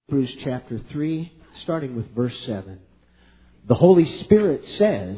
Hebrews chapter 3, starting with verse 7. The Holy Spirit says,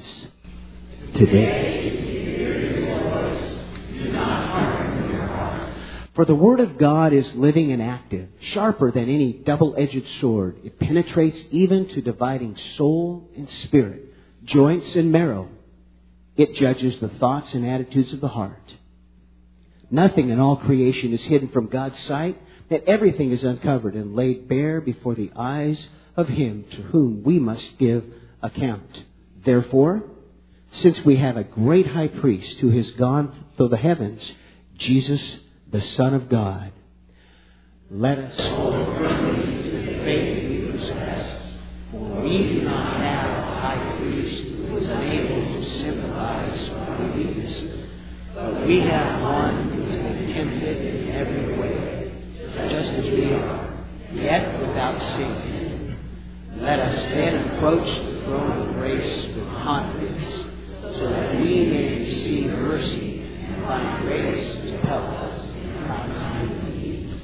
today, do not harden your heart. For the Word of God is living and active, sharper than any double-edged sword. It penetrates even to dividing soul and spirit, joints and marrow. It judges the thoughts and attitudes of the heart. Nothing in all creation is hidden from God's sight, that everything is uncovered and laid bare before the eyes of Him to whom we must give account. Therefore, since we have a great high priest who has gone through the heavens, Jesus, the Son of God, let us hold firmly to the faith we possess, for we do not have a high priest who is unable to sympathize with our weaknesses, but we have one who has been tempted in every way, just as we are, yet without sin. Let us then approach the throne of grace with confidence, so that we may receive mercy and find grace to help us in our time of need.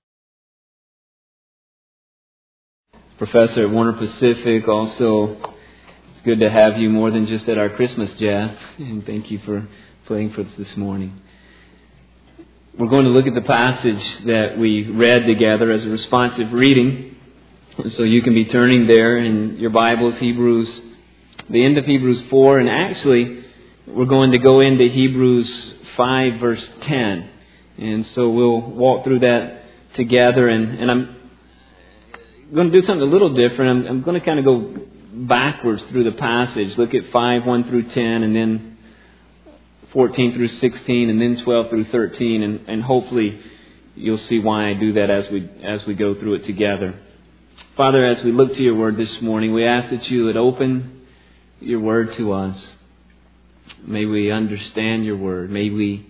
Professor at Warner Pacific, also, it's good to have you more than just at our Christmas jazz, and thank you for playing for us this morning. We're going to look at the passage that we read together as a responsive reading. So you can be turning there in your Bibles, Hebrews, the end of Hebrews 4. And actually, we're going to go into Hebrews 5, verse 10. And so we'll walk through that together. And I'm going to do something a little different. I'm going to kind of go backwards through the passage. Look at 5, 1 through 10, and then 14 through 16, and then 12 through 13, and hopefully you'll see why I do that as we go through it together. Father, as we look to your word this morning, we ask that you would open your word to us. May we understand your word. May we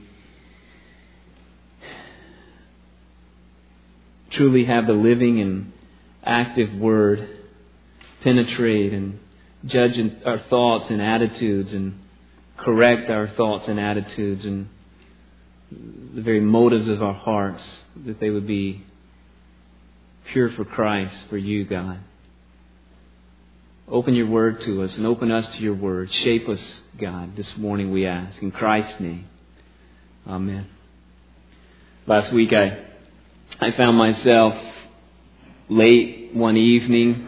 truly have the living and active word penetrate and judge our thoughts and attitudes and correct our thoughts and attitudes and the very motives of our hearts, that they would be pure for Christ, for you, God. Open your word to us and open us to your word. Shape us, God, this morning we ask. In Christ's name, amen. Last week I found myself late one evening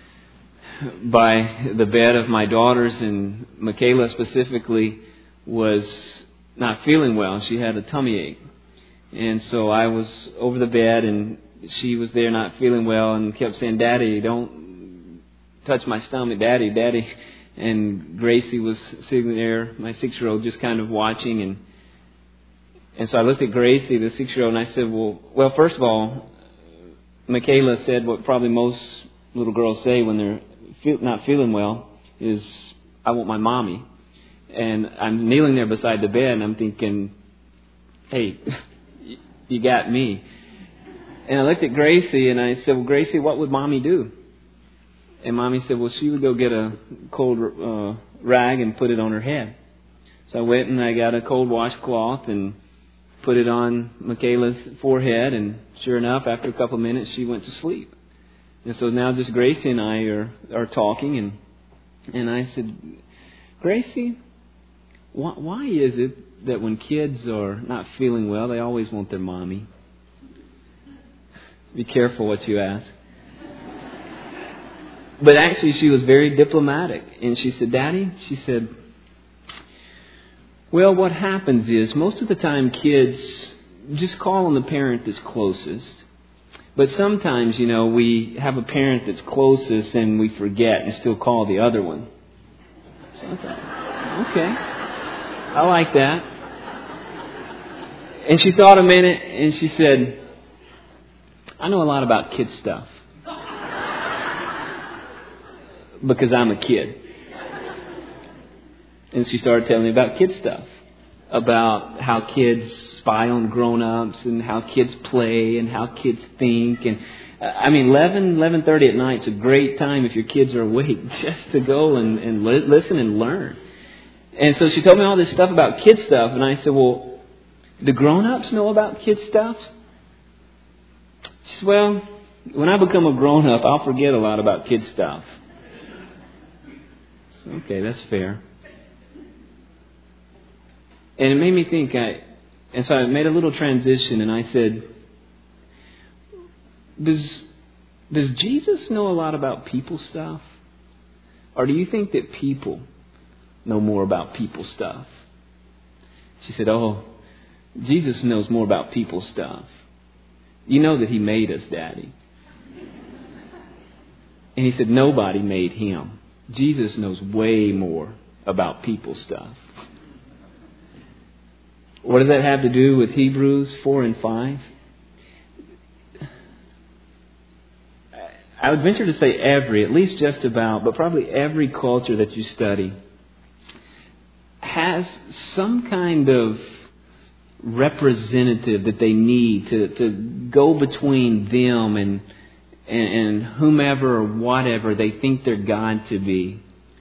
by the bed of my daughters, and Michaela specifically was not feeling well. She had a tummy ache. And so I was over the bed, and she was there not feeling well and kept saying, "Daddy, don't touch my stomach, Daddy, Daddy." And Gracie was sitting there, my 6-year-old, just kind of watching. And so I looked at Gracie, the 6-year-old, and I said, well, first of all, Michaela said what probably most little girls say when they're not feeling well is, "I want my mommy." And I'm kneeling there beside the bed and I'm thinking, "Hey, you got me." And I looked at Gracie and I said, "Well, Gracie, what would mommy do?" And mommy said, "Well, she would go get a cold rag and put it on her head." So I went and I got a cold washcloth and put it on Michaela's forehead, and sure enough, after a couple of minutes, she went to sleep. And so now just Gracie and I are talking, and I said, "Gracie, why is it that when kids are not feeling well, they always want their mommy?" Be careful what you ask. But actually she was very diplomatic, and she said, "Daddy," she said, "well, what happens is most of the time kids just call on the parent that's closest. But sometimes, we have a parent that's closest and we forget and still call the other one." So I thought, okay, I like that. And she thought a minute and she said, "I know a lot about kid stuff because I'm a kid." And she started telling me about kid stuff, about how kids spy on grown-ups and how kids play and how kids think. And 11:30 at night is a great time if your kids are awake just to go and listen and learn. And so she told me all this stuff about kid stuff, and I said, "Well, do grown-ups know about kid stuff?" She said, "Well, When I become a grown-up, I'll forget a lot about kid stuff. Okay, that's fair. And it made me think, and so I made a little transition and I said, does Jesus know a lot about people stuff? Or do you think that people know more about people stuff? She said, oh, Jesus knows more about people stuff. You know that He made us, Daddy. And he said, nobody made Him. Jesus knows way more about people stuff. What does that have to do with Hebrews 4 and 5? I would venture to say at least just about, but probably every culture that you study has some kind of representative that they need to go between them and whomever or whatever they think their God to be.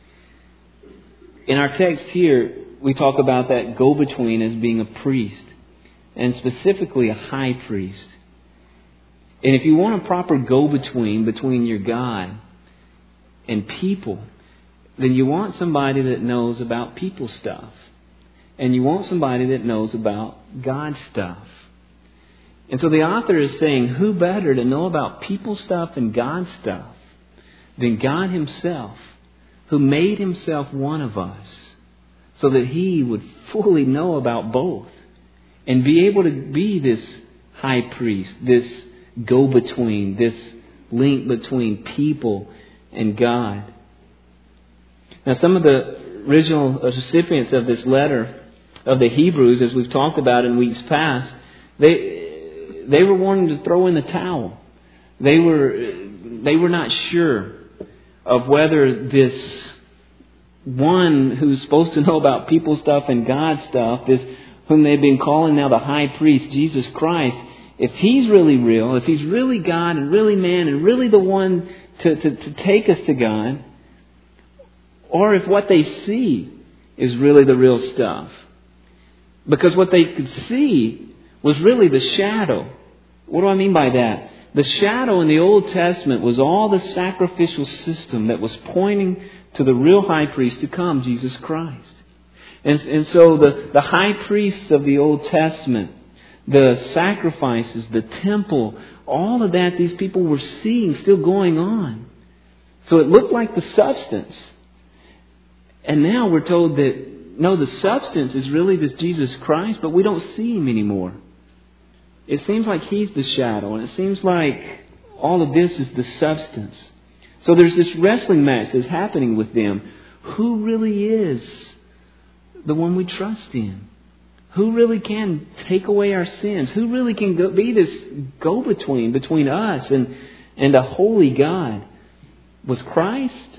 In our text here, we talk about that go-between as being a priest, and specifically a high priest. And if you want a proper go-between between your God and people, then you want somebody that knows about people stuff. And you want somebody that knows about God stuff. And so the author is saying, who better to know about people stuff and God stuff than God Himself, who made Himself one of us, so that He would fully know about both and be able to be this high priest, this go-between, this link between people and God. Now, some of the original recipients of this letter of the Hebrews, as we've talked about in weeks past, they were wanting to throw in the towel. They were not sure of whether this one who's supposed to know about people stuff and God stuff, this whom they've been calling now the high priest, Jesus Christ, if He's really real, if He's really God and really man and really the one to take us to God, or if what they see is really the real stuff. Because what they could see was really the shadow. What do I mean by that? The shadow in the Old Testament was all the sacrificial system that was pointing to the real high priest to come, Jesus Christ. And so the high priests of the Old Testament, the sacrifices, the temple, all of that these people were seeing still going on. So it looked like the substance. And now we're told that, no, the substance is really this Jesus Christ, but we don't see Him anymore. It seems like He's the shadow, and it seems like all of this is the substance. So there's this wrestling match that's happening with them. Who really is the one we trust in? Who really can take away our sins? Who really can be this go-between between us and a holy God? Was Christ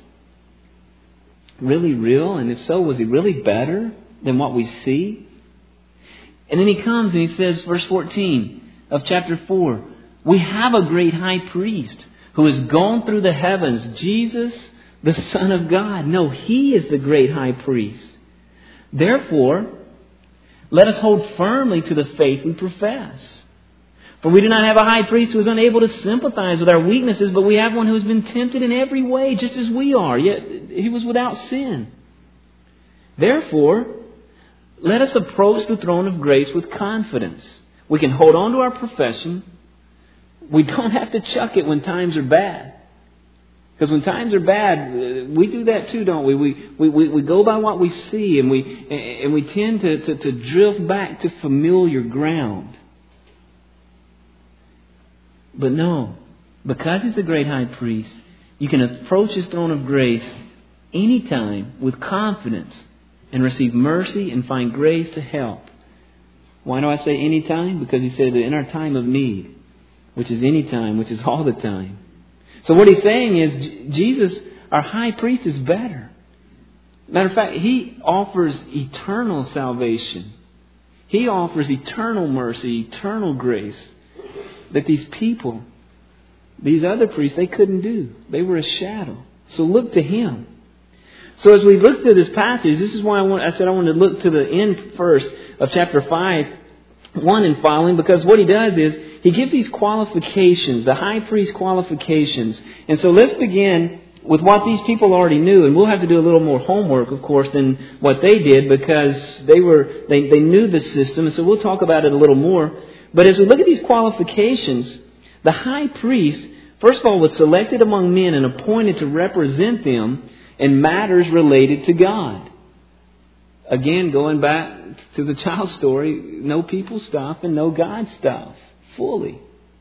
really real? And if so, was He really better than what we see? And then He comes and He says, verse 14 of chapter 4, we have a great high priest who has gone through the heavens, Jesus, the Son of God. No, He is the great high priest. Therefore, let us hold firmly to the faith we profess. For we do not have a high priest who is unable to sympathize with our weaknesses, but we have one who has been tempted in every way, just as we are, yet He was without sin. Therefore, let us approach the throne of grace with confidence. We can hold on to our profession. We don't have to chuck it when times are bad. Because when times are bad, we do that too, don't we? We go by what we see, and we tend to drift back to familiar ground. But no, because He's the great high priest, you can approach His throne of grace anytime with confidence and receive mercy and find grace to help. Why do I say anytime? Because He said that in our time of need, which is anytime, which is all the time. So what He's saying is Jesus, our high priest, is better. Matter of fact, He offers eternal salvation. He offers eternal mercy, eternal grace that these people, these other priests, they couldn't do. They were a shadow. So look to Him. So as we look through this passage, this is why I said I wanted to look to the end first of chapter 5 one in following, because what he does is he gives these qualifications, the high priest qualifications. And so let's begin with what these people already knew, and we'll have to do a little more homework, of course, than what they did, because they knew the system, and so we'll talk about it a little more. But as we look at these qualifications, the high priest, first of all, was selected among men and appointed to represent them in matters related to God. Again, going back to the child story, no people stuff and no God stuff, fully.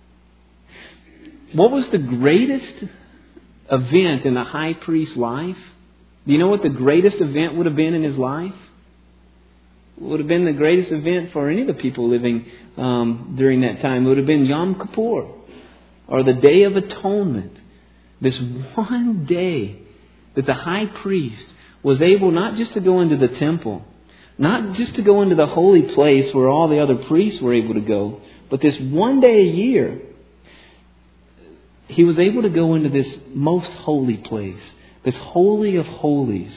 What was the greatest event in the high priest's life? Do you know what the greatest event would have been in his life? It would have been the greatest event for any of the people living during that time. It would have been Yom Kippur, or the Day of Atonement. This one day that the high priest was able not just to go into the temple, not just to go into the holy place where all the other priests were able to go, but this one day a year, he was able to go into this most holy place, this holy of holies.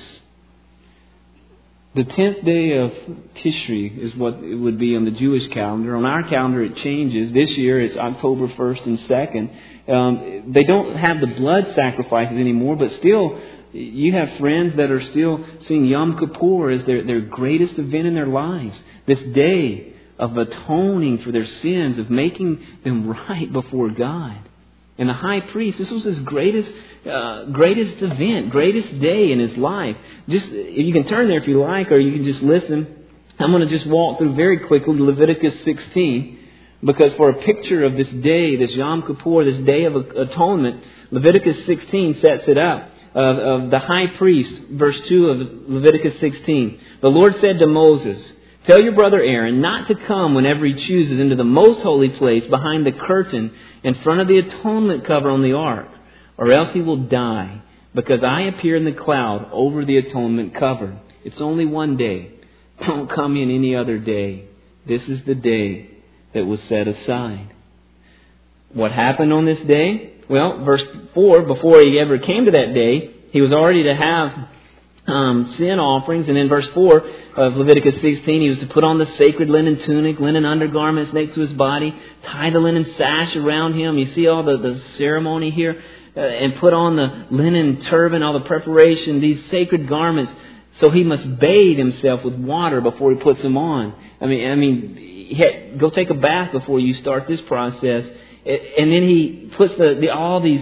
The 10th day of Tishri is what it would be on the Jewish calendar. On our calendar it changes. This year it's October 1st and 2nd. They don't have the blood sacrifices anymore, but still you have friends that are still seeing Yom Kippur as their greatest event in their lives. This day of atoning for their sins, of making them right before God. And the high priest, this was his greatest event, greatest day in his life. Just, you can turn there if you like, or you can just listen. I'm going to just walk through very quickly Leviticus 16, because for a picture of this day, this Yom Kippur, this Day of Atonement, Leviticus 16 sets it up. Of the high priest, verse 2 of Leviticus 16. The Lord said to Moses, "Tell your brother Aaron not to come whenever he chooses into the most holy place behind the curtain in front of the atonement cover on the ark, or else he will die, because I appear in the cloud over the atonement cover." It's only one day. Don't come in any other day. This is the day that was set aside. What happened on this day? Well, verse 4, before he ever came to that day, he was already to have sin offerings. And in verse 4 of Leviticus 16, he was to put on the sacred linen tunic, linen undergarments next to his body, tie the linen sash around him. You see all the ceremony here. And put on the linen turban, all the preparation, these sacred garments. So he must bathe himself with water before he puts them on. I mean, go take a bath before you start this process. And then he puts all these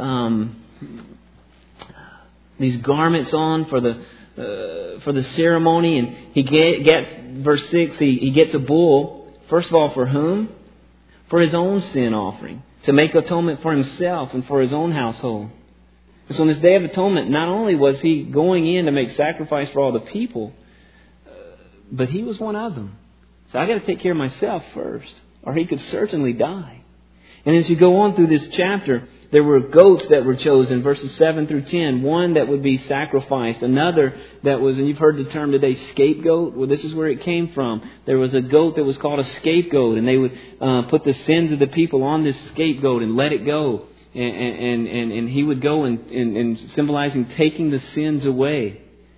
garments on for the ceremony, and he gets verse 6. He gets a bull. First of all, for whom? For his own sin offering, to make atonement for himself and for his own household. And so on this Day of Atonement, not only was he going in to make sacrifice for all the people, but he was one of them. So I got to take care of myself first, or he could certainly die. And as you go on through this chapter, there were goats that were chosen, verses 7 through 10. One that would be sacrificed. Another that was, and you've heard the term today, scapegoat. Well, this is where it came from. There was a goat that was called a scapegoat, and they would put the sins of the people on this scapegoat and let it go. And he would go and symbolizing taking the sins away.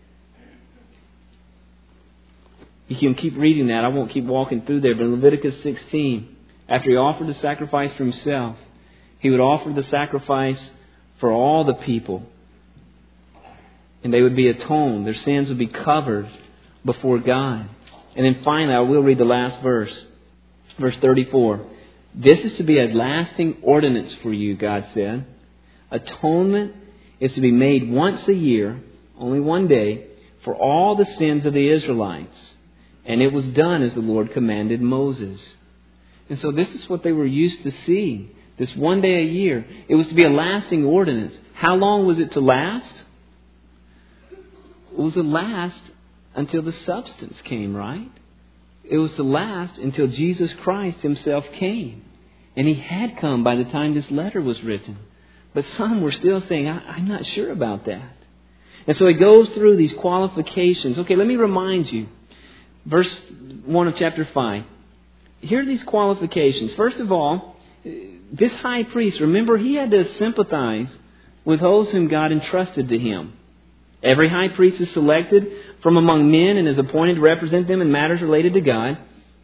You can keep reading that. I won't keep walking through there. But in Leviticus 16... after he offered the sacrifice for himself, he would offer the sacrifice for all the people. And they would be atoned. Their sins would be covered before God. And then finally, I will read the last verse. Verse 34. "This is to be a lasting ordinance for you," God said. "Atonement is to be made once a year, only one day, for all the sins of the Israelites. And it was done as the Lord commanded Moses." And so this is what they were used to seeing. This one day a year. It was to be a lasting ordinance. How long was it to last? It was to last until the substance came, right? It was to last until Jesus Christ Himself came. And He had come by the time this letter was written. But some were still saying, I'm not sure about that. And so he goes through these qualifications. Okay, let me remind you. Verse 1 of chapter 5. Here are these qualifications. First of all, this high priest, remember, he had to sympathize with those whom God entrusted to him. Every high priest is selected from among men and is appointed to represent them in matters related to God.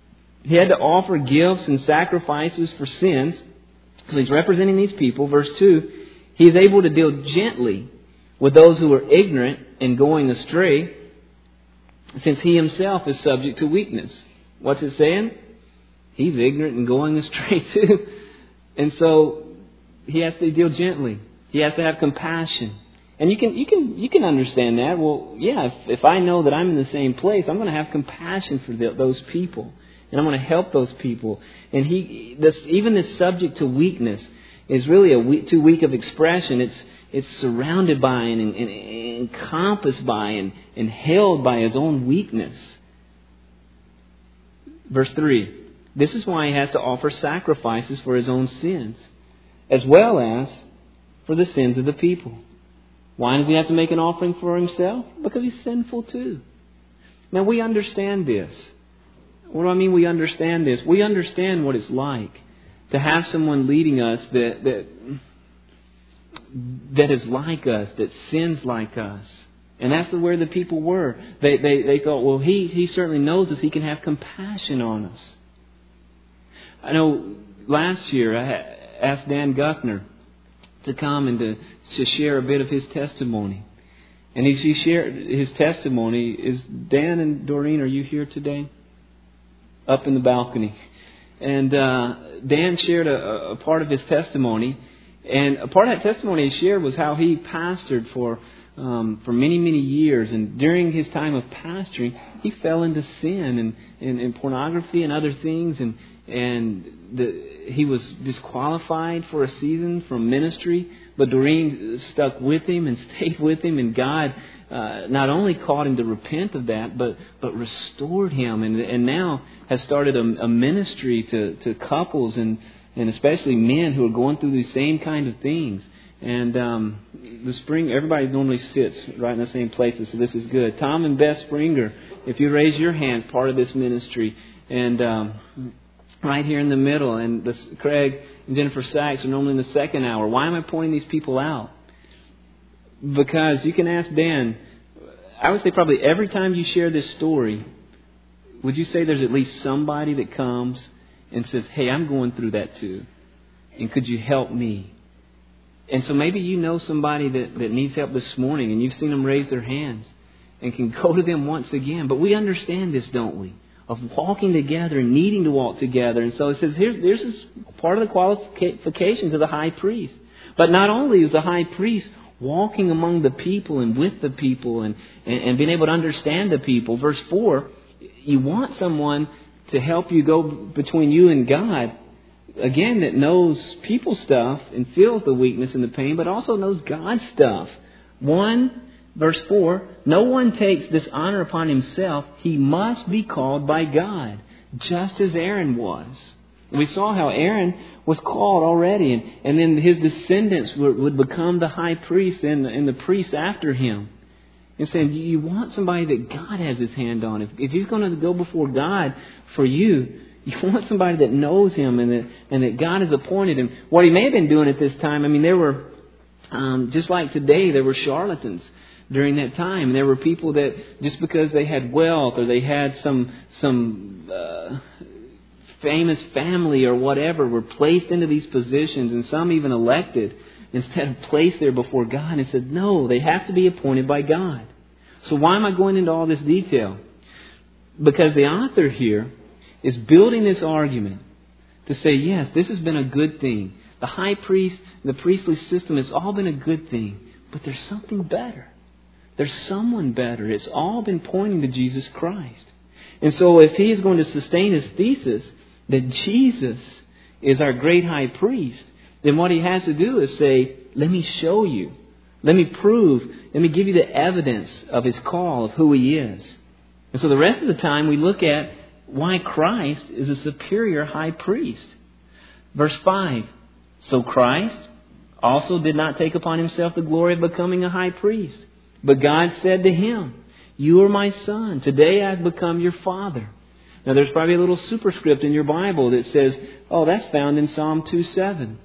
He had to offer gifts and sacrifices for sins. So he's representing these people. Verse 2, he is able to deal gently with those who are ignorant and going astray, since he himself is subject to weakness. What's it saying? He's ignorant and going astray too. And so he has to deal gently. He has to have compassion. And you can understand that. Well, yeah, if I know that I'm in the same place, I'm going to have compassion for those people. And I'm going to help those people. And even this subject to weakness is really too weak of expression. It's surrounded by and encompassed by and held by his own weakness. Verse 3. This is why he has to offer sacrifices for his own sins, as well as for the sins of the people. Why does he have to make an offering for himself? Because he's sinful too. Now we understand this. What do I mean we understand this? We understand what it's like to have someone leading us that is like us, that sins like us. And that's where the people were. They thought, well, he certainly knows us. He can have compassion on us. I know last year I asked Dan Guckner to come and to share a bit of his testimony. And he shared his testimony. Is Dan and Doreen, are you here today? Up in the balcony. And Dan shared a part of his testimony. And a part of that testimony he shared was how he pastored for many, many years. And during his time of pastoring, he fell into sin and pornography and other things. And he was disqualified for a season from ministry. But Doreen stuck with him and stayed with him. And God not only called him to repent of that, but restored him. And now has started a ministry to couples and especially men who are going through these same kind of things. And the spring, everybody normally sits right in the same places, so this is good. Tom and Beth Springer, if you raise your hands, part of this ministry. And right here in the middle. And Craig and Jennifer Sachs are normally in the second hour. Why am I pointing these people out? Because you can ask Dan, I would say probably every time you share this story, would you say there's at least somebody that comes and says, hey, I'm going through that too. And could you help me? And so maybe you know somebody that needs help this morning and you've seen them raise their hands and can go to them once again. But we understand this, don't we? Of walking together and needing to walk together. And so it says here's this part of the qualifications of the high priest. But not only is the high priest walking among the people and with the people and being able to understand the people. Verse 4, you want someone to help you go between you and God. Again, that knows people stuff and feels the weakness and the pain, but also knows God's stuff. 1, verse 4, no one takes this honor upon himself. He must be called by God, just as Aaron was. And we saw how Aaron was called already, and then his descendants would become the high priest and the priests after him. And saying, you want somebody that God has His hand on. If He's going to go before God for you, you want somebody that knows Him and that God has appointed him. What he may have been doing at this time, I mean, there were, just like today, there were charlatans during that time. And there were people that just because they had wealth or they had some famous family or whatever were placed into these positions, and some even elected instead of placed there before God, and said, no, they have to be appointed by God. So why am I going into all this detail? Because the author here is building this argument to say, yes, this has been a good thing. The high priest, the priestly system has all been a good thing. But there's something better. There's someone better. It's all been pointing to Jesus Christ. And so if he is going to sustain his thesis that Jesus is our great high priest, then what he has to do is say, let me show you. Let me prove. Let me give you the evidence of his call, of who he is. And so the rest of the time we look at why Christ is a superior high priest. Verse 5. So Christ also did not take upon himself the glory of becoming a high priest. But God said to him, you are my son. Today I have become your father. Now there's probably a little superscript in your Bible that says, oh, that's found in Psalm 2:7.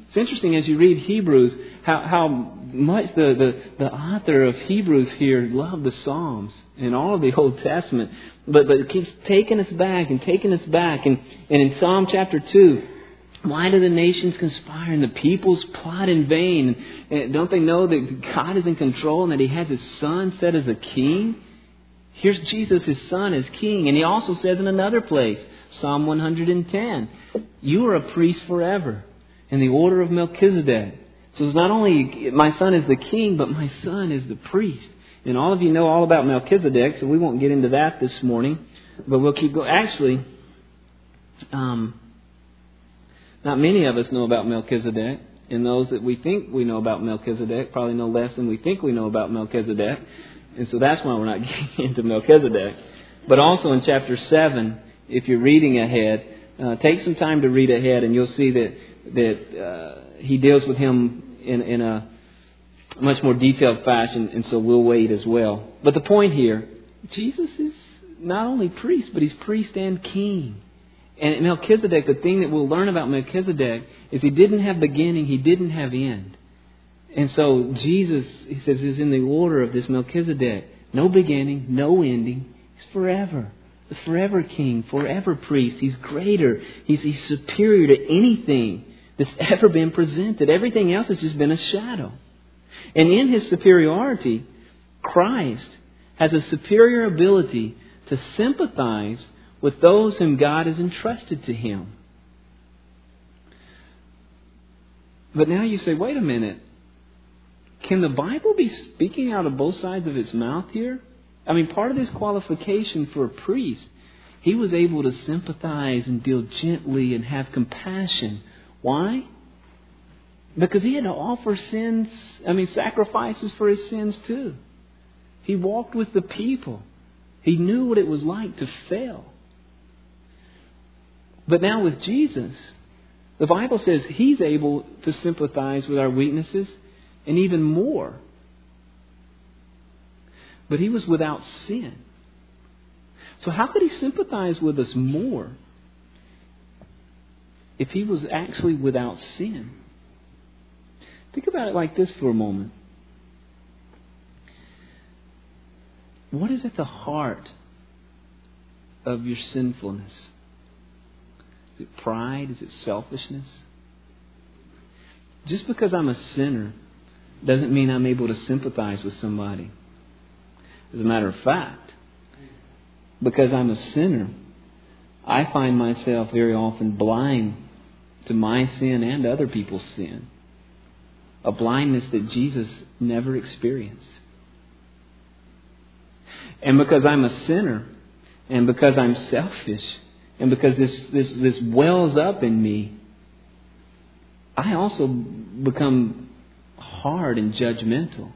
It's interesting as you read Hebrews how much the author of Hebrews here loved the Psalms and all of the Old Testament. But it keeps taking us back and taking us back. And in Psalm chapter 2, why do the nations conspire and the peoples plot in vain? And don't they know that God is in control and that He has His Son set as a king? Here's Jesus, His Son, as king. And He also says in another place, Psalm 110, you are a priest forever in the order of Melchizedek. So it's not only my Son is the king, but my Son is the priest. And all of you know all about Melchizedek, so we won't get into that this morning. But we'll keep going. Actually, not many of us know about Melchizedek. And those that we think we know about Melchizedek probably know less than we think we know about Melchizedek. And so that's why we're not getting into Melchizedek. But also in chapter 7, if you're reading ahead, take some time to read ahead and you'll see that he deals with him in a much more detailed fashion, and so we'll wait as well. But the point here, Jesus is not only priest, but He's priest and king. And Melchizedek, the thing that we'll learn about Melchizedek is he didn't have beginning, he didn't have end. And so Jesus, he says, is in the order of this Melchizedek. No beginning, no ending. He's forever. The forever king, forever priest. He's greater. He's superior to anything that's ever been presented. Everything else has just been a shadow. And in His superiority, Christ has a superior ability to sympathize with those whom God has entrusted to Him. But now you say, wait a minute. Can the Bible be speaking out of both sides of its mouth here? I mean, part of this qualification for a priest, he was able to sympathize and deal gently and have compassion. Why? Because he had to offer sacrifices for his sins too. He walked with the people. He knew what it was like to fail. But now with Jesus, the Bible says He's able to sympathize with our weaknesses and even more. But He was without sin. So how could He sympathize with us more if He was actually without sin? Think about it like this for a moment. What is at the heart of your sinfulness? Is it pride? Is it selfishness? Just because I'm a sinner doesn't mean I'm able to sympathize with somebody. As a matter of fact, because I'm a sinner, I find myself very often blind to my sin and other people's sin. A blindness that Jesus never experienced. And because I'm a sinner, and because I'm selfish, and because this wells up in me, I also become hard and judgmental.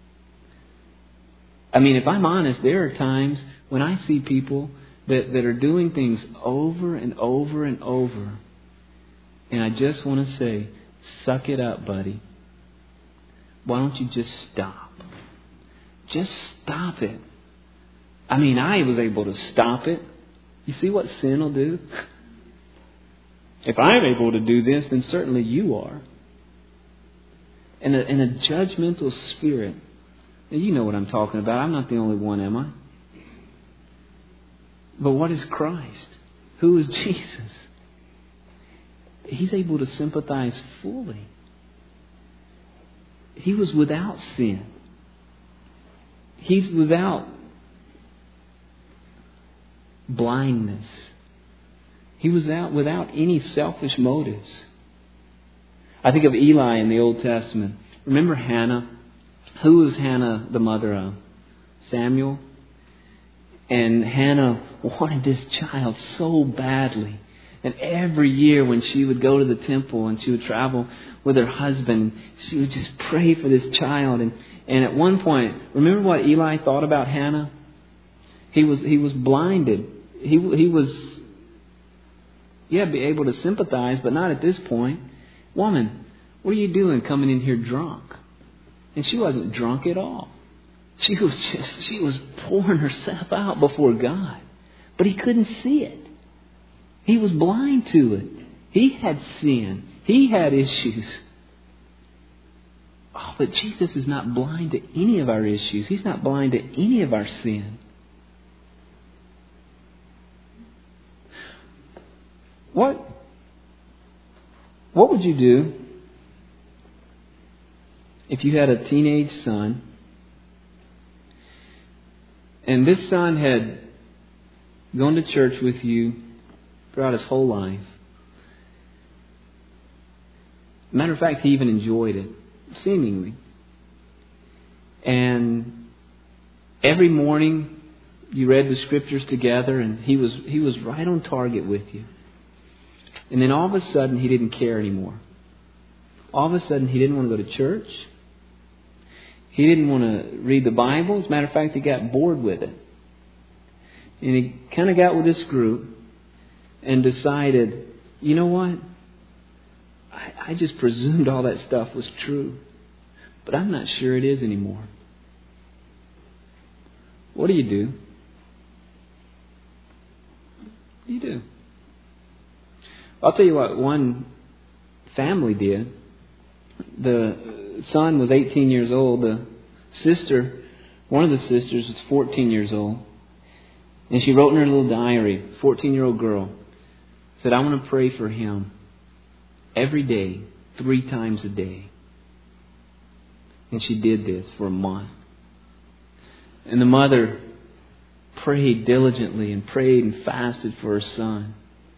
I mean, if I'm honest, there are times when I see people that are doing things over and over and over, and I just want to say, suck it up, buddy. Why don't you just stop? Just stop it. I mean, I was able to stop it. You see what sin will do? If I'm able to do this, then certainly you are. And a judgmental spirit. Now, you know what I'm talking about. I'm not the only one, am I? But what is Christ? Who is Jesus? He's able to sympathize fully. He was without sin. He's without blindness. He was without any selfish motives. I think of Eli in the Old Testament. Remember Hannah? Who was Hannah the mother of? Samuel. And Hannah wanted this child so badly. And every year when she would go to the temple and she would travel with her husband, she would just pray for this child. And at one point, remember what Eli thought about Hannah? He was blinded. He was, be able to sympathize, but not at this point. Woman, what are you doing coming in here drunk? And she wasn't drunk at all. She was pouring herself out before God. But he couldn't see it. He was blind to it. He had sin. He had issues. Oh, but Jesus is not blind to any of our issues. He's not blind to any of our sin. What would you do if you had a teenage son and this son had gone to church with you throughout his whole life? Matter of fact, he even enjoyed it, seemingly. And every morning you read the scriptures together, and he was right on target with you. And then all of a sudden he didn't care anymore. All of a sudden he didn't want to go to church. He didn't want to read the Bible. As a matter of fact, he got bored with it. And he kind of got with this group and decided, you know what? I just presumed all that stuff was true. But I'm not sure it is anymore. What do you do? What do you do? I'll tell you what one family did. The son was 18 years old. The sister, one of the sisters, was 14 years old. And she wrote in her little diary, 14-year-old girl, said, I want to pray for him every day, 3 times a day. And she did this for a month. And the mother prayed diligently and prayed and fasted for her son.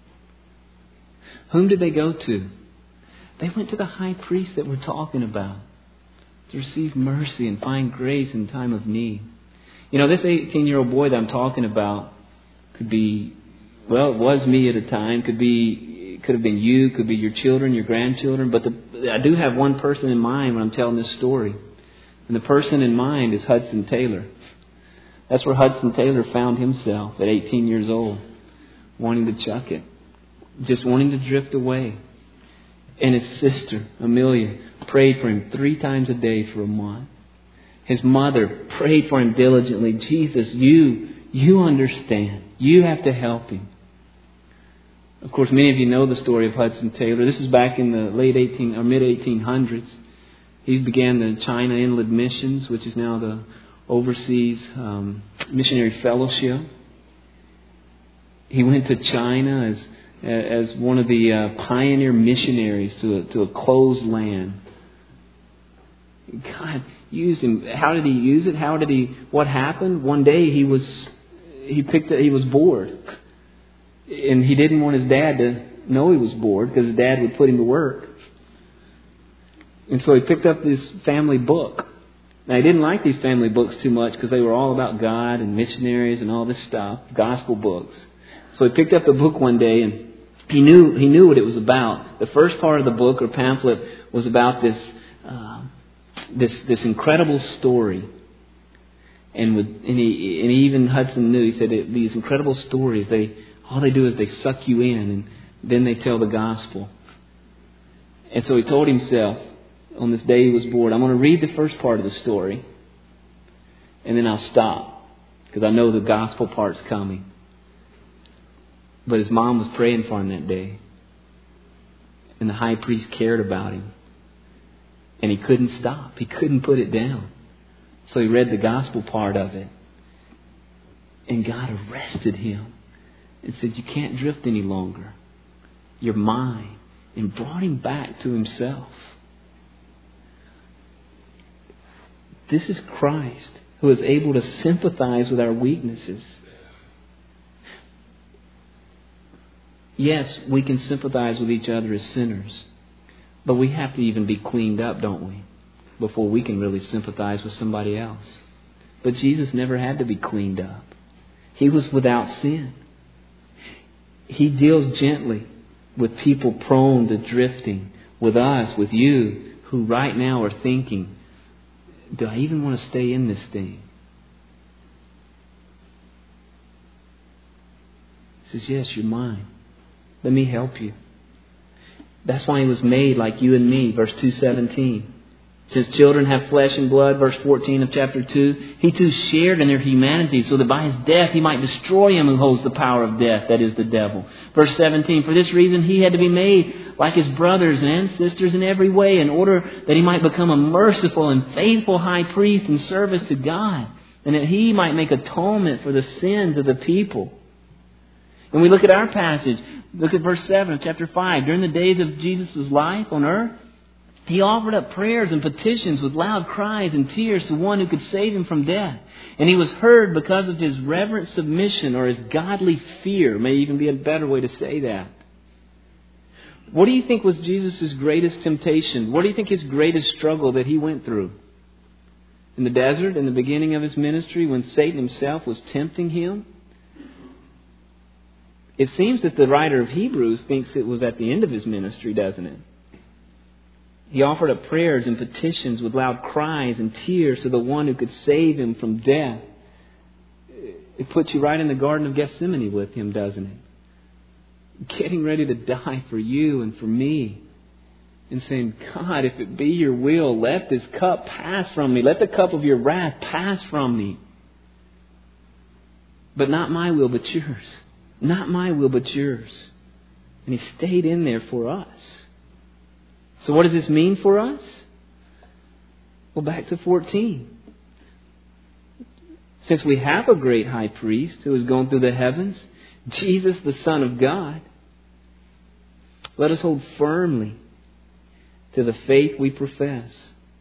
Whom did they go to? They went to the high priest that we're talking about to receive mercy and find grace in time of need. You know, this 18-year-old boy that I'm talking about could be, well, it was me at a time. Could have been you, could be your children, your grandchildren. But I do have one person in mind when I'm telling this story. And the person in mind is Hudson Taylor. That's where Hudson Taylor found himself at 18 years old, wanting to chuck it, just wanting to drift away. And his sister, Amelia, prayed for him 3 times a day for a month. His mother prayed for him diligently. Jesus, you understand. You have to help him. Of course, many of you know the story of Hudson Taylor. This is back in the mid-1800s. He began the China Inland Missions, which is now the Overseas Missionary Fellowship. He went to China as one of the pioneer missionaries to a closed land. God used him. How did he use it? What happened? One day he was bored. And he didn't want his dad to know he was bored because his dad would put him to work. And so he picked up this family book. Now, he didn't like these family books too much because they were all about God and missionaries and all this stuff, gospel books. So he picked up the book one day and he knew what it was about. The first part of the book or pamphlet was about this incredible story. And even Hudson knew. He said these incredible stories, all they do is they suck you in and then they tell the gospel. And so he told himself on this day he was bored, I'm going to read the first part of the story and then I'll stop because I know the gospel part's coming. But his mom was praying for him that day. And the high priest cared about him. And he couldn't stop. He couldn't put it down. So he read the gospel part of it. And God arrested him and said, you can't drift any longer. You're mine. And brought him back to himself. This is Christ who is able to sympathize with our weaknesses. Yes, we can sympathize with each other as sinners. But we have to even be cleaned up, don't we? Before we can really sympathize with somebody else. But Jesus never had to be cleaned up. He was without sin. He deals gently with people prone to drifting. With us, with you, who right now are thinking, do I even want to stay in this thing? He says, yes, you're mine. Let me help you. That's why he was made like you and me. Verse 2:17. Since children have flesh and blood, verse 14 of chapter 2, He too shared in their humanity so that by His death He might destroy him who holds the power of death, that is the devil. Verse 17, for this reason He had to be made like His brothers and sisters in every way in order that He might become a merciful and faithful high priest in service to God, and that He might make atonement for the sins of the people. When we look at our passage, look at verse 7 of chapter 5. During the days of Jesus' life on earth, He offered up prayers and petitions with loud cries and tears to one who could save Him from death. And He was heard because of His reverent submission, or His godly fear, may even be a better way to say that. What do you think was Jesus' greatest temptation? What do you think His greatest struggle that He went through? In the desert, in the beginning of His ministry, when Satan himself was tempting Him? It seems that the writer of Hebrews thinks it was at the end of His ministry, doesn't it? He offered up prayers and petitions with loud cries and tears to the one who could save Him from death. It puts you right in the Garden of Gethsemane with Him, doesn't it? Getting ready to die for you and for me. And saying, God, if it be Your will, let this cup pass from me. Let the cup of Your wrath pass from me. But not my will, but Yours. Not my will, but Yours. And He stayed in there for us. So what does this mean for us? Well, back to 14. Since we have a great high priest who has gone through the heavens, Jesus, the Son of God, let us hold firmly to the faith we profess.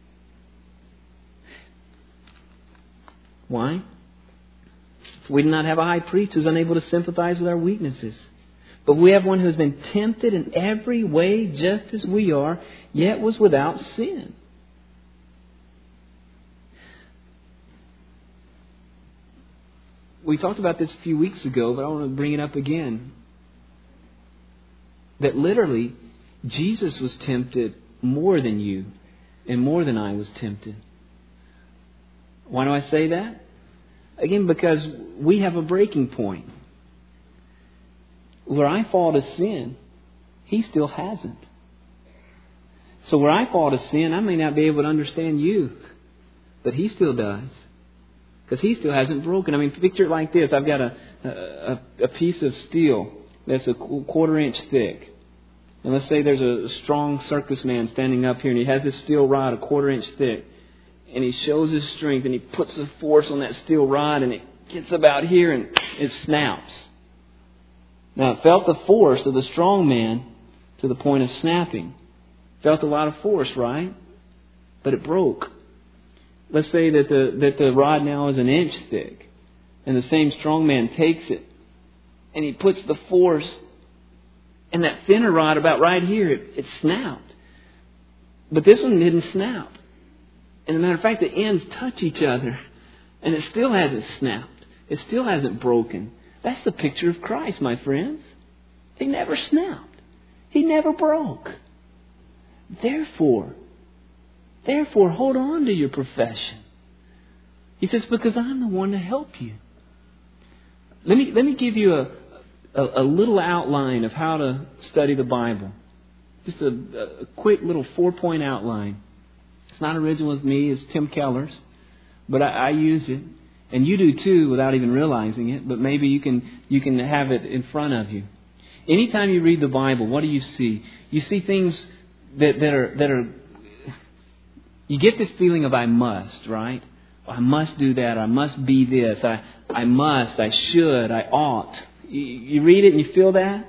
Why? We do not have a high priest who is unable to sympathize with our weaknesses. But we have one who has been tempted in every way just as we are, yet was without sin. We talked about this a few weeks ago, but I want to bring it up again. That literally, Jesus was tempted more than you and more than I was tempted. Why do I say that? Again, because we have a breaking point. Where I fall to sin, He still hasn't. So where I fall to sin, I may not be able to understand you, but He still does. Because He still hasn't broken. I mean, picture it like this. I've got a piece of steel that's a 1/4 inch thick. And let's say there's a strong circus man standing up here and he has this steel rod 1/4 inch thick. And he shows his strength and he puts the force on that steel rod and it gets about here and it snaps. Now it felt the force of the strong man to the point of snapping. Felt a lot of force, right? But it broke. Let's say that the rod now is 1 inch thick. And the same strong man takes it and he puts the force and that thinner rod about right here, it snapped. But this one didn't snap. And as a matter of fact, the ends touch each other. And it still hasn't snapped. It still hasn't broken. That's the picture of Christ, my friends. He never snapped. He never broke. Therefore, hold on to your profession. He says, because I'm the one to help you. Let me give you a little outline of how to study the Bible. Just a quick little 4-point outline. It's not original with me, it's Tim Keller's. But I use it. And you do too without even realizing it. But maybe you can have it in front of you. Anytime you read the Bible, what do you see? You see things that are you get this feeling of I must, right? I must do that. I must be this. I must. I should. I ought. You read it and you feel that?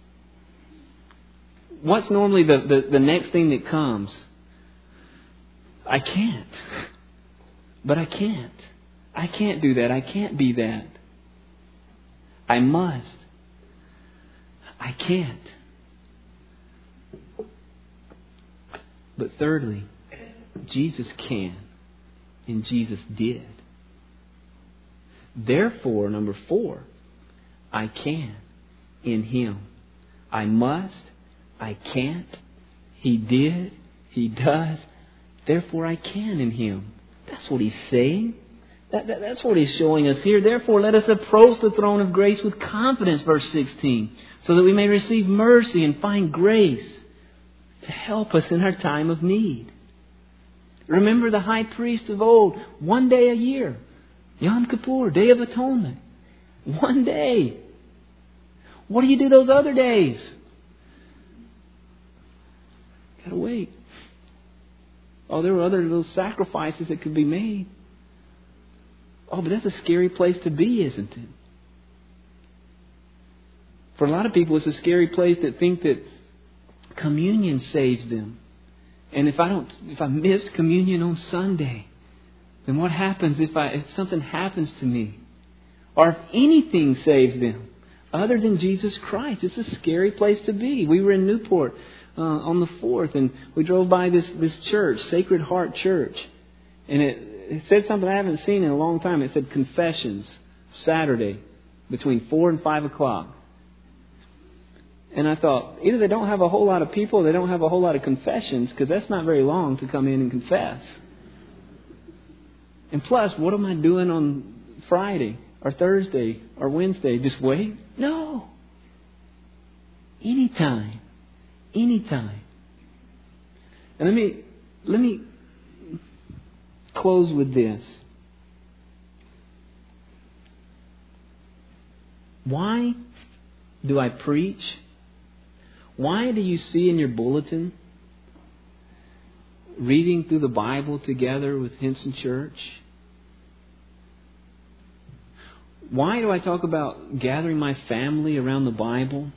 What's normally the next thing that comes? I can't. But I can't. I can't do that. I can't be that. I must. I can't. But thirdly, Jesus can. And Jesus did. Therefore, number 4, I can in Him. I must. I can't. He did. He does. Therefore, I can in Him. That's what He's saying. That's what He's showing us here. Therefore, let us approach the throne of grace with confidence, verse 16, so that we may receive mercy and find grace to help us in our time of need. Remember the high priest of old, one day a year. Yom Kippur, Day of Atonement. One day. What do you do those other days? Gotta wait. Oh, there were other little sacrifices that could be made. Oh, but that's a scary place to be, isn't it? For a lot of people, it's a scary place that think that communion saves them. And if I miss communion on Sunday, then what happens if something happens to me? Or if anything saves them other than Jesus Christ? It's a scary place to be. We were in Newport on the 4th, and we drove by this church, Sacred Heart Church. And it said something I haven't seen in a long time. It said Confessions, Saturday, between 4 and 5 o'clock. And I thought, either they don't have a whole lot of people or they don't have a whole lot of confessions, because that's not very long to come in and confess. And plus, what am I doing on Friday or Thursday or Wednesday? Just wait? No. Anytime. Anytime. And let me close with this. Why do I preach? Why do you see in your bulletin reading through the Bible together with Hinson Church? Why do I talk about gathering my family around the Bible?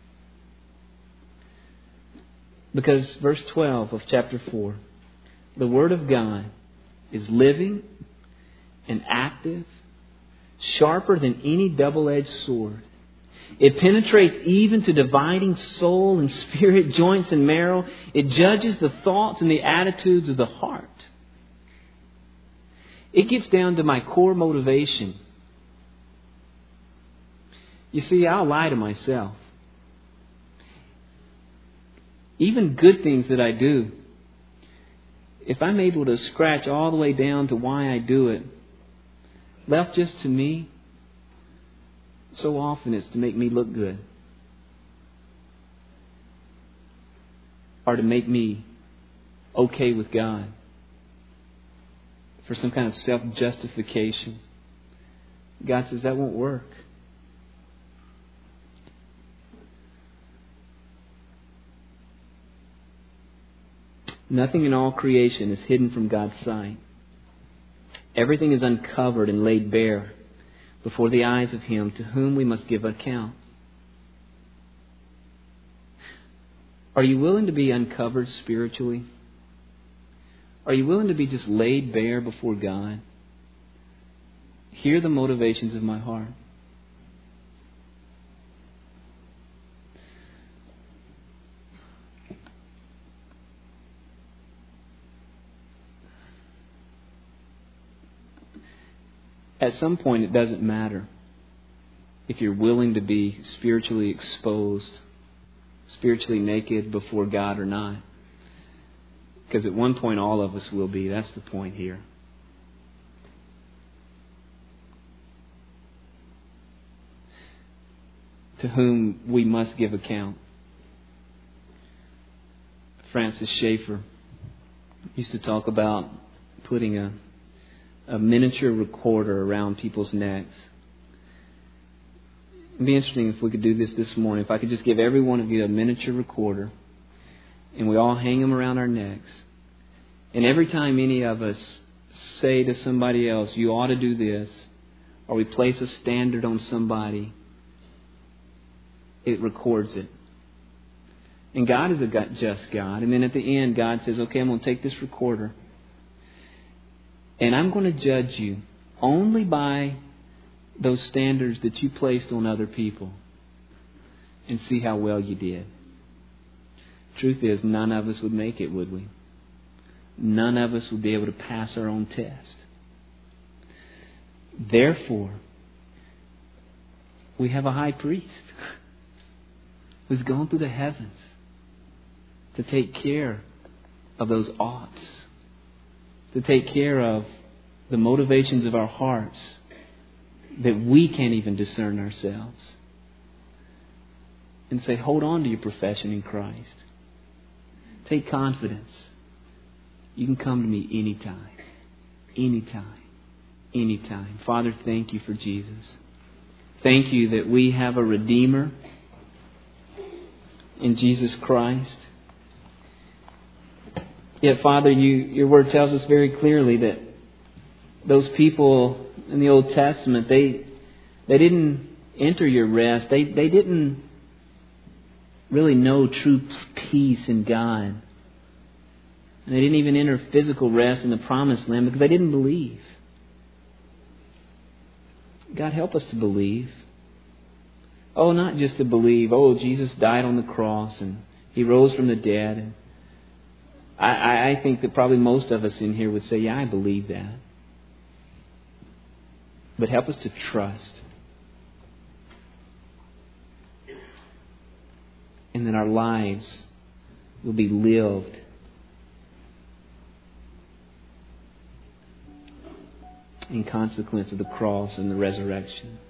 Because verse 12 of chapter 4, the Word of God is living and active, sharper than any double-edged sword. It penetrates even to dividing soul and spirit, joints and marrow. It judges the thoughts and the attitudes of the heart. It gets down to my core motivation. You see, I'll lie to myself. Even good things that I do, if I'm able to scratch all the way down to why I do it, left just to me, so often it's to make me look good. Or to make me okay with God. For some kind of self-justification. God says that won't work. Nothing in all creation is hidden from God's sight. Everything is uncovered and laid bare before the eyes of Him to whom we must give account. Are you willing to be uncovered spiritually? Are you willing to be just laid bare before God? Hear the motivations of my heart. At some point, it doesn't matter if you're willing to be spiritually exposed, spiritually naked before God or not. Because at one point, all of us will be. That's the point here. To whom we must give account. Francis Schaeffer used to talk about putting a miniature recorder around people's necks. It'd be interesting if we could do this morning. If I could just give every one of you a miniature recorder and we all hang them around our necks. And every time any of us say to somebody else, you ought to do this, or we place a standard on somebody, it records it. And God is a just God. And then at the end, God says, okay, I'm going to take this recorder and I'm going to judge you only by those standards that you placed on other people and see how well you did. Truth is, none of us would make it, would we? None of us would be able to pass our own test. Therefore, we have a high priest who's gone through the heavens to take care of those oughts, to take care of the motivations of our hearts that we can't even discern ourselves. And say, hold on to your profession in Christ. Take confidence. You can come to me anytime. Anytime. Anytime. Father, thank you for Jesus. Thank you that we have a Redeemer in Jesus Christ. Yet, Father, your Word tells us very clearly that those people in the Old Testament, they didn't enter your rest. They didn't really know true peace in God. And they didn't even enter physical rest in the Promised Land because they didn't believe. God, help us to believe. Oh, not just to believe, oh, Jesus died on the cross and He rose from the dead. And I think that probably most of us in here would say, yeah, I believe that. But help us to trust. And that our lives will be lived in consequence of the cross and the resurrection.